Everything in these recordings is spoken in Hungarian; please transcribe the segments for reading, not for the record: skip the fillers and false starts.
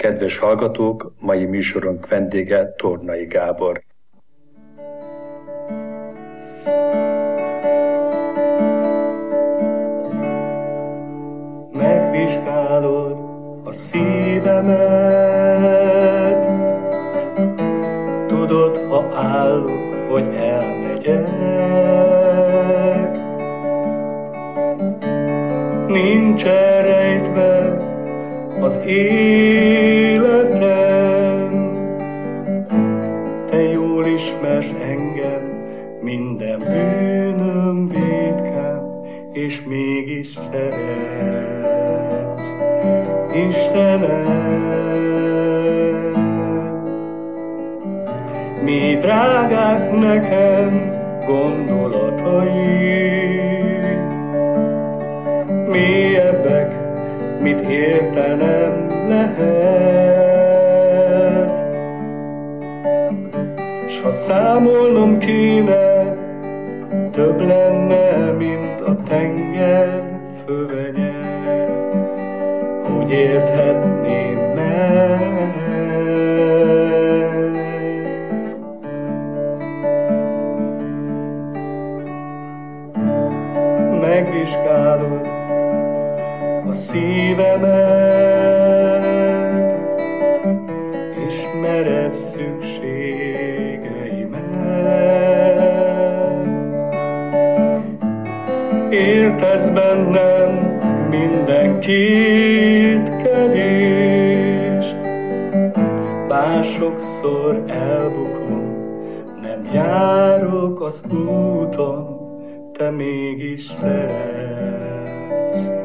Kedves hallgatók, mai műsorunk vendége Tornai Gábor. Megvizsgálod a szívemet, tudod, ha állok, vagy elmegyek. Nincsen rejtve az életem, te jól ismersz engem, minden bűnöm vétkám, és mégis szeretsz, Istenem. Mi drágák nekem gondolatai, mélyebbek, mit értenem lehet. S ha számolnom kéne, több lenne, mint a tenger fölvenye, hogy érthetném meg. Megvizsgálod a szívemet, ismered szükségeimet, értesz bennem minden kétkedést, bár sokszor elbukom, nem járok az úton, te mégis szeretsz.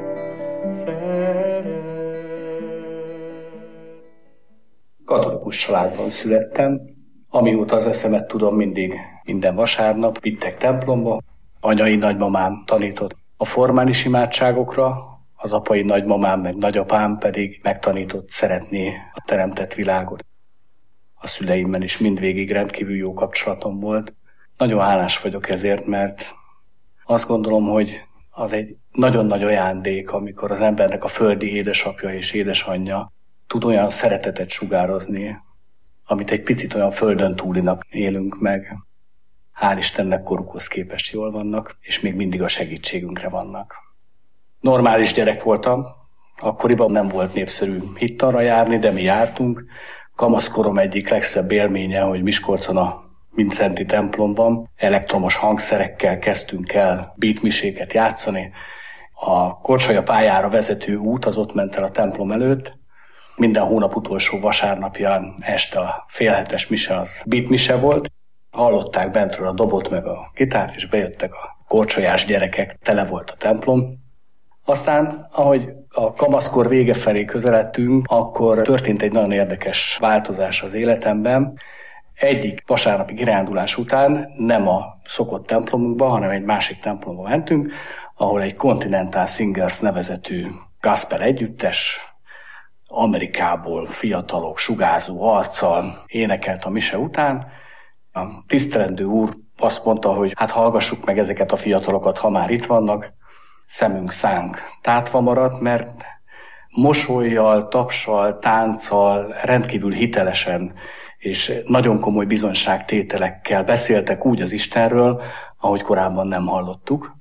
Katolikus családban születtem, amióta az eszemet tudom, mindig minden vasárnap vittek templomba. Anyai nagymamám tanított a formális imádságokra, az apai nagymamám meg nagyapám pedig megtanított szeretni a teremtett világot. A szüleimmel is mindvégig rendkívül jó kapcsolatom volt. Nagyon hálás vagyok ezért, mert azt gondolom, hogy az egy nagyon nagy ajándék, amikor az embernek a földi édesapja és édesanyja tud olyan szeretetet sugározni, amit egy picit olyan földön túlinak élünk meg. Hál' Istennek korukhoz képest jól vannak, és még mindig a segítségünkre vannak. Normális gyerek voltam, akkoriban nem volt népszerű hittanra járni, de mi jártunk. Kamaszkorom egyik legszebb élménye, hogy Miskolcon a Vincenti templomban elektromos hangszerekkel kezdtünk el beatmiséket játszani. A Korcsolya pályára vezető út az ott ment el a templom előtt. Minden hónap utolsó vasárnapján este a félhetes mise az beatmise volt. Hallották bentről a dobot meg a gitárt, és bejöttek a korcsolyás gyerekek, tele volt a templom. Aztán, ahogy a kamaszkor vége felé közeledtünk, akkor történt egy nagyon érdekes változás az életemben. Egyik vasárnapi kirándulás után nem a szokott templomunkba, hanem egy másik templomba mentünk, ahol egy Continental Singers nevezetű gospel együttes, Amerikából fiatalok sugárzó arccal énekelt a mise után. A tisztelendő úr azt mondta, hogy hát hallgassuk meg ezeket a fiatalokat, ha már itt vannak. Szemünk szánk tátva maradt, mert mosollyal, tapssal, tánccal, rendkívül hitelesen és nagyon komoly bizonyságtételekkel beszéltek úgy az Istenről, ahogy korábban nem hallottuk.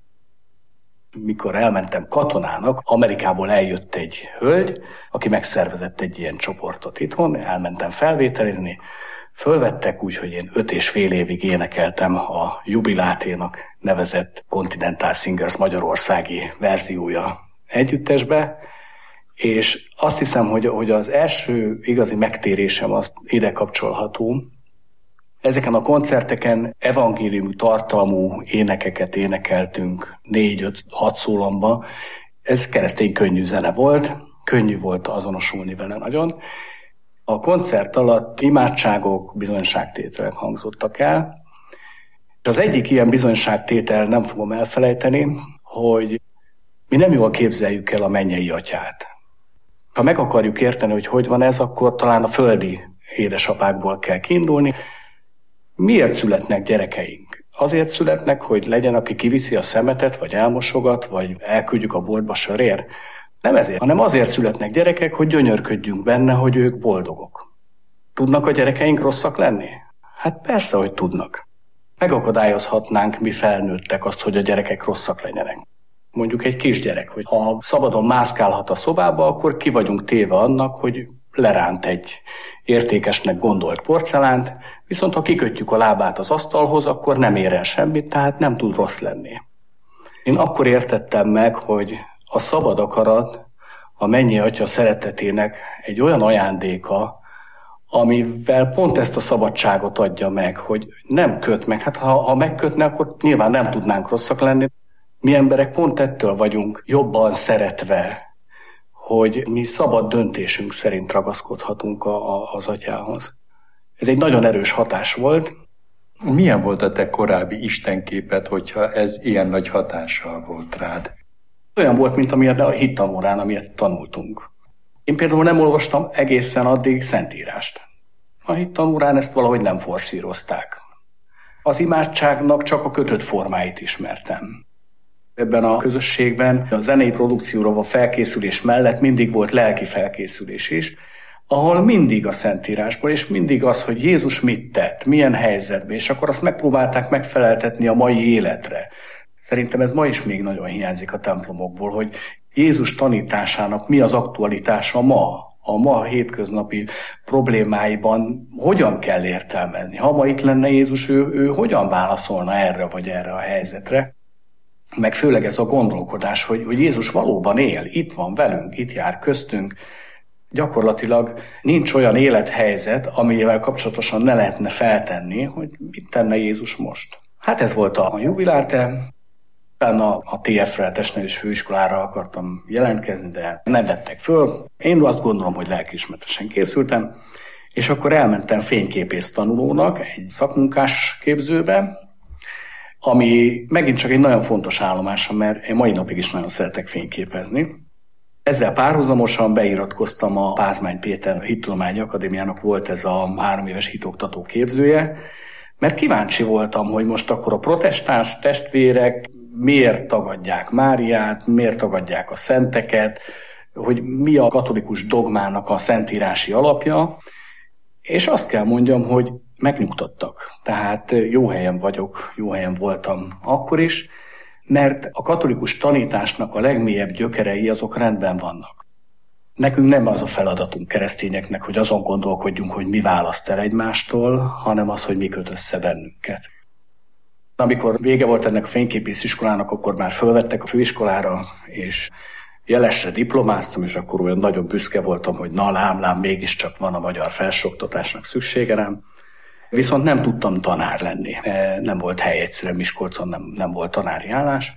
Mikor elmentem katonának, Amerikából eljött egy hölgy, aki megszervezett egy ilyen csoportot itthon, elmentem felvételizni, fölvettek úgy, hogy én 5,5 évig énekeltem a Jubiláténak nevezett Continental Singers magyarországi verziója együttesbe, és azt hiszem, hogy az első igazi megtérésem az ide kapcsolható. Ezeken a koncerteken evangéliumi tartalmú énekeket énekeltünk 4-5-6 szólamban. Ez keresztény könnyű zene volt, könnyű volt azonosulni vele nagyon. A koncert alatt imádságok, bizonyságtételek hangzottak el. Az egyik ilyen bizonyságtétel, nem fogom elfelejteni, hogy mi nem jól képzeljük el a mennyei atyát. Ha meg akarjuk érteni, hogy van ez, akkor talán a földi édesapákból kell kiindulni. Miért születnek gyerekeink? Azért születnek, hogy legyen, aki kiviszi a szemetet, vagy elmosogat, vagy elküldjük a boltba sörért? Nem ezért, hanem azért születnek gyerekek, hogy gyönyörködjünk benne, hogy ők boldogok. Tudnak a gyerekeink rosszak lenni? Hát persze, hogy tudnak. Megakadályozhatnánk mi felnőttek azt, hogy a gyerekek rosszak legyenek. Mondjuk egy kisgyerek, hogy ha szabadon mászkálhat a szobába, akkor ki vagyunk téve annak, hogy leránt egy értékesnek gondolt porcelánt, viszont ha kikötjük a lábát az asztalhoz, akkor nem ér el semmit, tehát nem tud rossz lenni. Én akkor értettem meg, hogy a szabad akarat a mennyi atya szeretetének egy olyan ajándéka, amivel pont ezt a szabadságot adja meg, hogy nem köt meg. Hát ha megkötne, akkor nyilván nem tudnánk rosszak lenni. Mi emberek pont ettől vagyunk jobban szeretve, hogy mi szabad döntésünk szerint ragaszkodhatunk az atyához. Ez egy nagyon erős hatás volt. Milyen volt a te korábbi istenképed, hogyha ez ilyen nagy hatással volt rád? Olyan volt, mint amilyen a hittanórán, amilyet tanultunk. Én például nem olvastam egészen addig Szentírást. A hittanórán ezt valahogy nem forszírozták. Az imádságnak csak a kötött formáit ismertem. Ebben a közösségben a zenei produkcióra a felkészülés mellett mindig volt lelki felkészülés is, ahol mindig a Szentírásból, és mindig az, hogy Jézus mit tett, milyen helyzetben, és akkor azt megpróbálták megfeleltetni a mai életre. Szerintem ez ma is még nagyon hiányzik a templomokból, hogy Jézus tanításának mi az aktualitása ma, a ma hétköznapi problémáiban hogyan kell értelmezni. Ha ma itt lenne Jézus, ő hogyan válaszolna erre vagy erre a helyzetre? Meg főleg ez a gondolkodás, hogy Jézus valóban él, itt van velünk, itt jár köztünk. Gyakorlatilag nincs olyan élethelyzet, amivel kapcsolatosan ne lehetne feltenni, hogy mit tenne Jézus most. Hát ez volt a jubilárte. Utána a TF-re, testnevelés főiskolára akartam jelentkezni, de nem vettek föl. Én azt gondolom, hogy lelkiismeretesen készültem, és akkor elmentem fényképész tanulónak egy szakmunkás képzőbe, ami megint csak egy nagyon fontos állomásom, mert én mai napig is nagyon szeretek fényképezni. Ezzel párhuzamosan beiratkoztam a Pázmány Péter Hittudományi Akadémiának, volt ez a 3 éves hitoktató képzője, mert kíváncsi voltam, hogy most akkor a protestáns testvérek miért tagadják Máriát, miért tagadják a szenteket, hogy mi a katolikus dogmának a szentírási alapja, és azt kell mondjam, hogy megnyugtattak. Tehát jó helyen vagyok, jó helyen voltam akkor is, mert a katolikus tanításnak a legmélyebb gyökerei azok rendben vannak. Nekünk nem az a feladatunk keresztényeknek, hogy azon gondolkodjunk, hogy mi választ el egymástól, hanem az, hogy mi köt össze bennünket. Amikor vége volt ennek a fényképésziskolának, akkor már fölvettek a főiskolára, és jelesre diplomáztam, és akkor olyan nagyon büszke voltam, hogy na lám, mégiscsak van a magyar felsőoktatásnak szüksége rám. Viszont nem tudtam tanár lenni. Nem volt hely egyszerűen Miskolcon, nem volt tanári állás,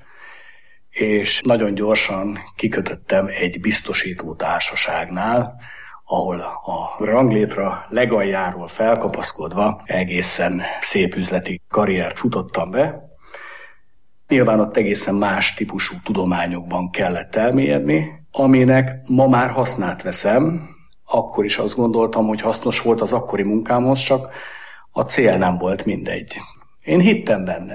és nagyon gyorsan kikötöttem egy biztosító társaságnál, ahol a ranglétra legaljáról felkapaszkodva egészen szép üzleti karriert futottam be. Nyilván ott egészen más típusú tudományokban kellett elmélyedni, aminek ma már hasznát veszem. Akkor is azt gondoltam, hogy hasznos volt az akkori munkámhoz, csak a cél nem volt mindegy. Én hittem benne.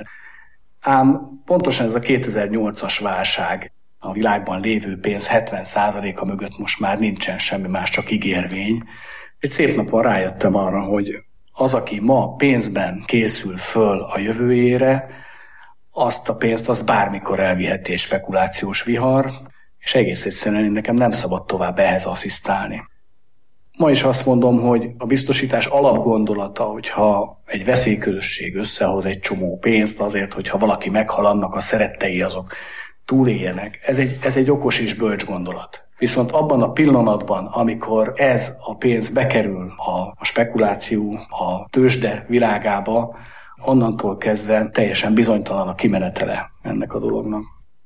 Ám pontosan ez a 2008-as válság, a világban lévő pénz 70%-a mögött most már nincsen semmi más, csak ígérvény. Egy szép napon rájöttem arra, hogy az, aki ma pénzben készül föl a jövőjére, azt a pénzt az bármikor elviheti egy spekulációs vihar, és egész egyszerűen nekem nem szabad tovább ehhez asszisztálni. Ma is azt mondom, hogy a biztosítás alapgondolata, hogyha egy veszélyközösség összehoz egy csomó pénzt azért, hogyha valaki meghal, annak a szerettei azok túléljenek. Ez egy okos és bölcs gondolat. Viszont abban a pillanatban, amikor ez a pénz bekerül a spekuláció, a tőzsde világába, onnantól kezdve teljesen bizonytalan a kimenetele ennek a dolognak.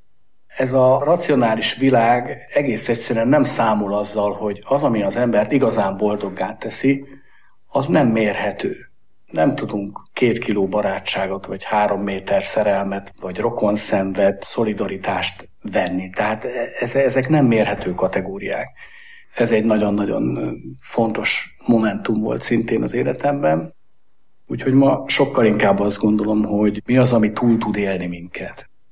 Ez a racionális világ egész egyszerűen nem számol azzal, hogy az, ami az embert igazán boldoggá teszi, az nem mérhető. Nem tudunk 2 kiló barátságot, vagy 3 méter szerelmet, vagy rokonszenvet, szolidaritást venni. Tehát ezek nem mérhető kategóriák. Ez egy nagyon-nagyon fontos momentum volt szintén az életemben. Úgyhogy ma sokkal inkább azt gondolom, hogy mi az, ami túl tud élni minket.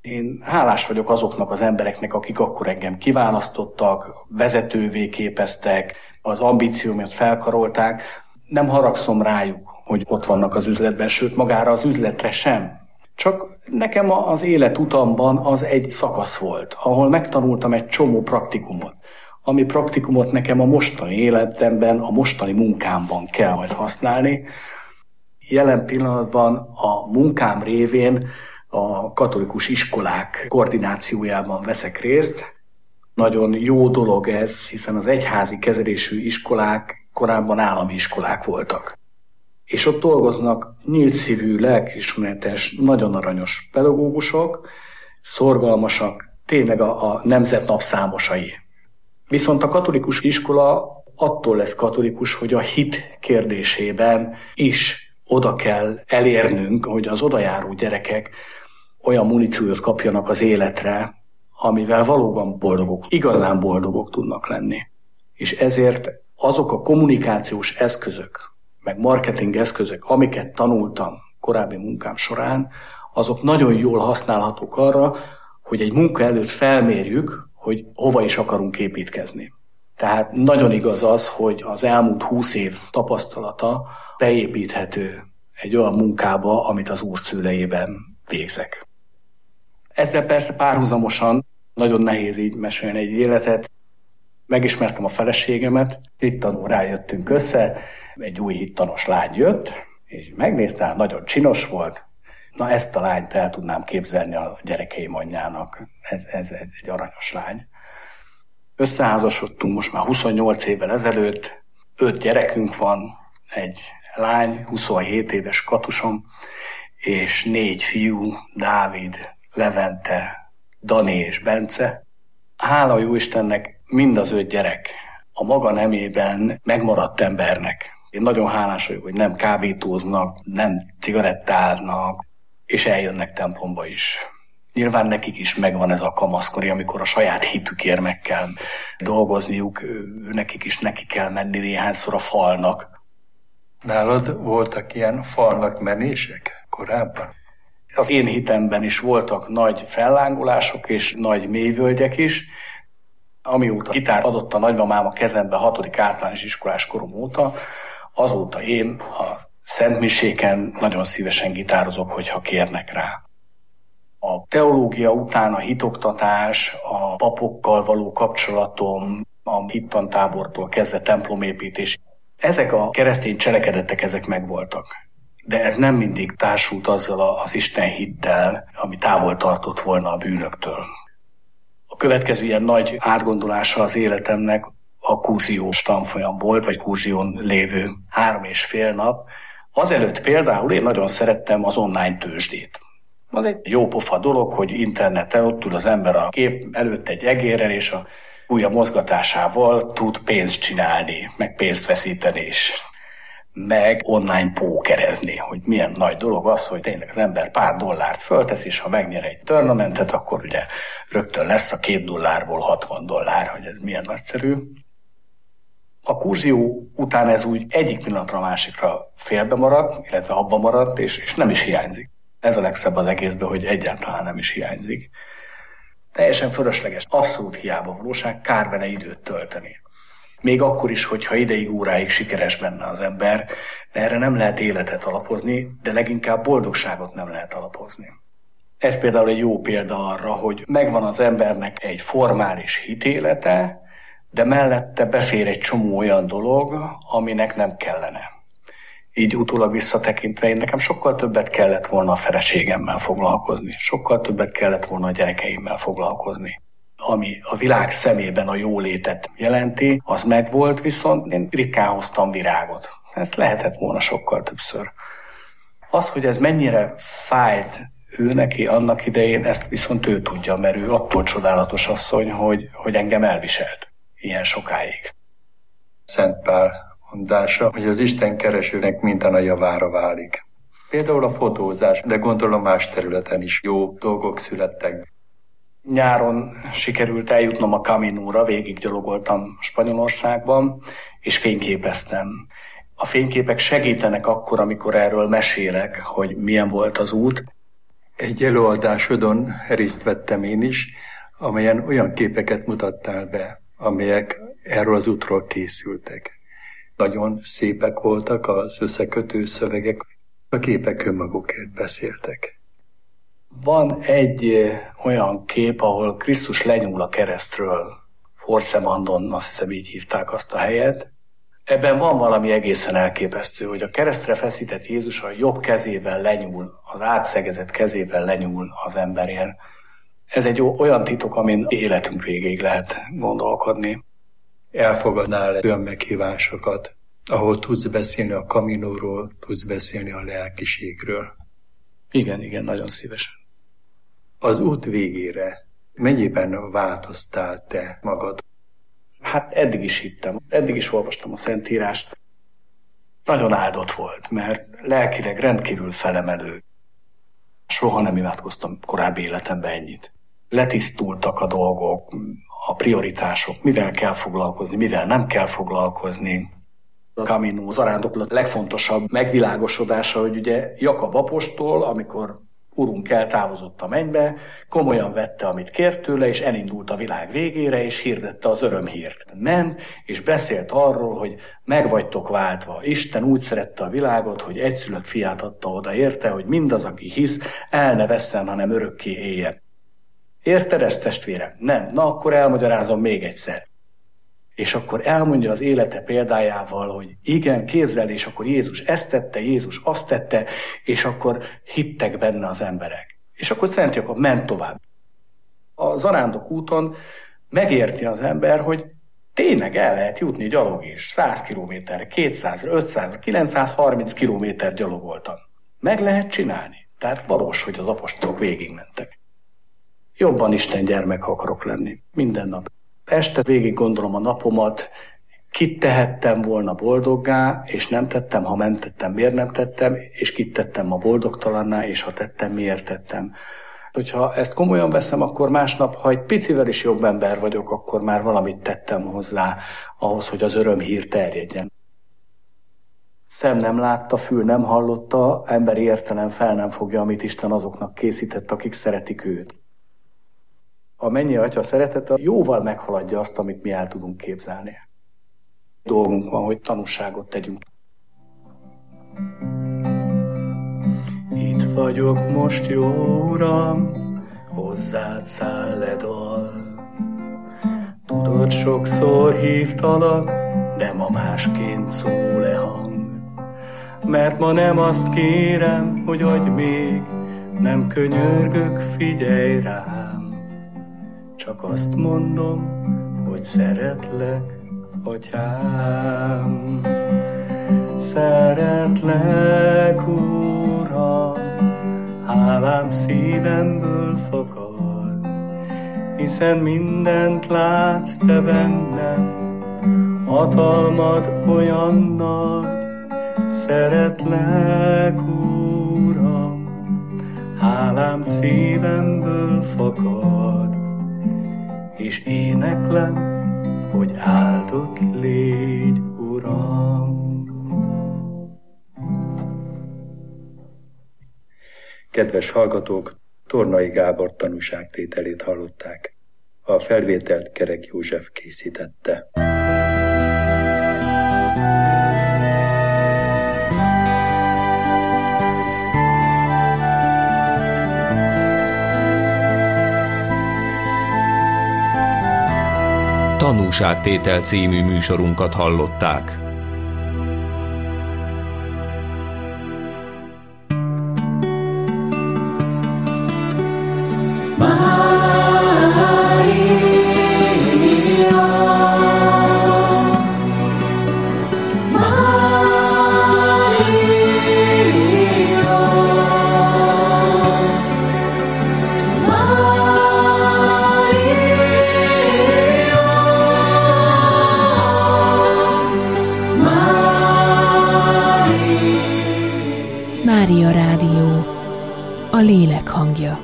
Én hálás vagyok azoknak az embereknek, akik akkor engem kiválasztottak, vezetővé képeztek, az ambíciómat felkarolták. Nem haragszom rájuk, hogy ott vannak az üzletben, sőt magára az üzletre sem. Csak nekem az életutamban az egy szakasz volt, ahol megtanultam egy csomó praktikumot. Ami praktikumot nekem a mostani életemben, a mostani munkámban kell majd használni. Jelen pillanatban a munkám révén a katolikus iskolák koordinációjában veszek részt. Nagyon jó dolog ez, hiszen az egyházi kezelésű iskolák korábban állami iskolák voltak. És ott dolgoznak nyílt szívű, lelkiismeretes, nagyon aranyos pedagógusok, szorgalmasak, tényleg a nemzet napszámosai. Viszont a katolikus iskola attól lesz katolikus, hogy a hit kérdésében is oda kell elérnünk, hogy az odajáró gyerekek olyan muníciót kapjanak az életre, amivel valóban boldogok, igazán boldogok tudnak lenni. És ezért azok a kommunikációs eszközök, meg marketing eszközök, amiket tanultam korábbi munkám során, azok nagyon jól használhatók arra, hogy egy munka előtt felmérjük, hogy hova is akarunk építkezni. Tehát nagyon igaz az, hogy az elmúlt 20 év tapasztalata beépíthető egy olyan munkába, amit az Úr szülejében végzek. Ezzel persze párhuzamosan nagyon nehéz így mesélni egy életet. Megismertem a feleségemet, hittanul rájöttünk össze, egy új hittanos lány jött, és megnézte, nagyon csinos volt. Na ezt a lányt el tudnám képzelni a gyerekeim anyjának. Ez egy aranyos lány. Összeházasodtunk most már 28 évvel ezelőtt, 5 gyerekünk van, egy lány, 27 éves Katusom, és 4 fiú, Dávid, Levente, Dani és Bence. Hála jó Istennek, mind az 5 gyerek a maga nemében megmaradt embernek. Én nagyon hálás vagyok, hogy nem kábítóznak, nem cigarettáznak, és eljönnek templomba is. Nyilván nekik is megvan ez a kamaszkori, amikor a saját hitükért meg kell dolgozniuk, nekik is neki kell menni néhányszor a falnak. Nálad voltak ilyen falnak menések korábban? Az én hitemben is voltak nagy fellángolások és nagy mélyvölgyek is. Amióta gitárt adott a nagymamám a kezembe 6. általános iskolás korom óta, azóta én a szentmiséken nagyon szívesen gitározok, hogyha kérnek rá. A teológia után a hitoktatás, a papokkal való kapcsolatom, a hittantábortól kezdve templomépítés, ezek a keresztény cselekedetek, ezek megvoltak. De ez nem mindig társult azzal az Isten hittel, ami távol tartott volna a bűnöktől. A következő ilyen nagy átgondolása az életemnek a kurziós tanfolyam volt, vagy kurzión lévő 3,5 nap. Azelőtt például én nagyon szerettem az online tőzsdét. Az egy jó pofa dolog, hogy interneten ott tud az ember a kép előtt egy egérrel, és a ujja mozgatásával tud pénzt csinálni, meg pénzt veszíteni is, meg online pókerezni, hogy milyen nagy dolog az, hogy tényleg az ember pár dollárt föltesz, és ha megnyer egy tournamentet, akkor ugye rögtön lesz a $2 $60, hogy ez milyen nagyszerű. A kurzió után ez úgy egyik pillanatra a másikra félbe maradt, illetve abba maradt, és nem is hiányzik. Ez a legszebb az egészben, hogy egyáltalán nem is hiányzik. Teljesen fölösleges, abszolút hiába valóság, kár vele időt tölteni. Még akkor is, hogyha ideig, óráig sikeres benne az ember, de erre nem lehet életet alapozni, de leginkább boldogságot nem lehet alapozni. Ez például egy jó példa arra, hogy megvan az embernek egy formális hitélete, de mellette befér egy csomó olyan dolog, aminek nem kellene. Így utólag visszatekintve én nekem sokkal többet kellett volna a feleségemmel foglalkozni, sokkal többet kellett volna a gyerekeimmel foglalkozni. Ami a világ szemében a jólétet jelenti, az megvolt, viszont én ritkán hoztam virágot. Ez lehetett volna sokkal többször. Az, hogy ez mennyire fájt ő neki annak idején, ezt viszont ő tudja, mert ő attól csodálatos asszony, hogy engem elviselt ilyen sokáig. Szent Pál mondása, hogy az Isten keresőnek minden a javára válik. Például a fotózás, de gondolom más területen is jó dolgok születtek. Nyáron sikerült eljutnom a Caminóra, végig gyalogoltam Spanyolországban, és fényképeztem. A fényképek segítenek akkor, amikor erről mesélek, hogy milyen volt az út. Egy előadásodon részt vettem én is, amelyen olyan képeket mutattál be, amelyek erről az útról készültek. Nagyon szépek voltak az összekötő szövegek, a képek önmagukért beszéltek. Van egy olyan kép, ahol Krisztus lenyúl a keresztről, Forcemandon, azt hiszem így hívták azt a helyet. Ebben van valami egészen elképesztő, hogy a keresztre feszített Jézus a jobb kezével lenyúl, az átszegezett kezével lenyúl az emberért. Ez egy olyan titok, amin életünk végéig lehet gondolkodni. Elfogadnál olyan meghívásokat, ahol tudsz beszélni a kaminóról, tudsz beszélni a lelkiségről? Igen, nagyon szívesen. Az út végére mennyiben változtál te magad? Hát eddig is hittem, eddig is olvastam a Szentírást. Nagyon áldott volt, mert lelkileg rendkívül felemelő. Soha nem imádkoztam korábbi életemben ennyit. Letisztultak a dolgok, a prioritások, mivel kell foglalkozni, mivel nem kell foglalkozni. A Camino zarándoklat legfontosabb megvilágosodása, hogy ugye Jakab apostol, amikor Urunk eltávozott a mennybe, komolyan vette, amit kért tőle, és elindult a világ végére, és hirdette az örömhírt. Ment, és beszélt arról, hogy meg vagytok váltva. Isten úgy szerette a világot, hogy egyszülött fiát adta oda érte, hogy mindaz, aki hisz, el ne vesszen, hanem örökké éljen. Érted ezt, testvérem? Nem. Na, akkor elmagyarázom még egyszer. És akkor elmondja az élete példájával, hogy igen, képzeld, és akkor Jézus ezt tette, Jézus azt tette, és akkor hittek benne az emberek. És akkor Szent Jakab ment tovább. A zarándok úton megérti az ember, hogy tényleg el lehet jutni gyalog is. 100 kilométerre, 200, 500, 930 kilométer gyalogoltam. Meg lehet csinálni. Tehát valós, hogy az apostolok végigmentek. Jobban Isten gyermek akarok lenni. Minden nap. Este végig gondolom a napomat, kit tehettem volna boldoggá, és nem tettem, ha nem tettem, miért nem tettem, és kit tettem ma boldogtalanná, és ha tettem, miért tettem. Hogyha ezt komolyan veszem, akkor másnap, ha egy picivel is jobb ember vagyok, akkor már valamit tettem hozzá, ahhoz, hogy az örömhír terjedjen. Szem nem látta, fül nem hallotta, emberi értelem fel nem fogja, amit Isten azoknak készített, akik szeretik őt. A mennyi Atya szeretete jóval meghaladja azt, amit mi el tudunk képzelni. Dolgunk van, hogy tanúságot tegyünk. Itt vagyok most, jó Uram, hozzád száll le dal. Tudod, sokszor hívtalak, de ma másként szól-e hang. Mert ma nem azt kérem, hogy adj még, nem könyörgök, figyelj rám. Csak azt mondom, hogy szeretlek, Atyám. Szeretlek, Uram, hálám szívemből fakad, hiszen mindent látsz te bennem, hatalmad olyan nagy. Szeretlek, Uram, hálám szívemből fakad, és éneklem, hogy áldott légy, Uram. Kedves hallgatók, Tornai Gábor tanúságtételét hallották. A felvételt Kerek József készítette. Tanúságtétel című műsorunkat hallották. Mária Rádió, a lélek hangja.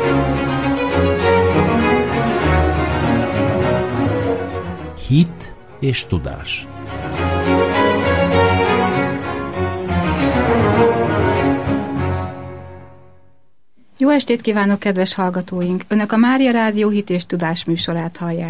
Hit, és tudás. Jó estét kívánok, kedves hallgatóink! Önök a Mária Rádió Hit és Tudás műsorát hallják.